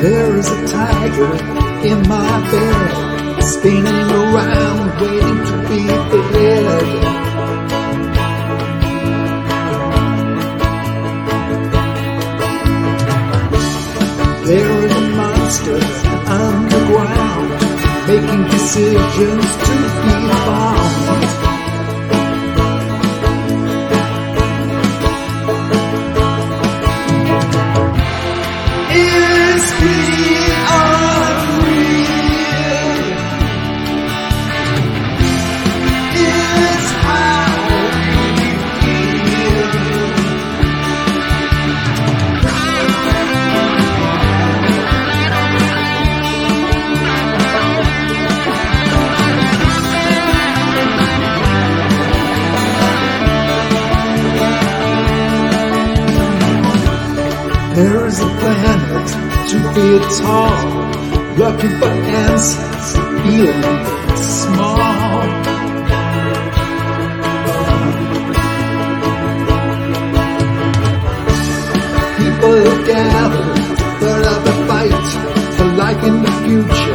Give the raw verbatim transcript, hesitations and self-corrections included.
There is a tiger in my bed, spinning around, waiting to be fed. There is a monster underground, making decisions to be found. Is he unreal? Is how we feel. There is a planet two feet tall, looking for answers, feeling small. People gather, but of the fight for life in the future.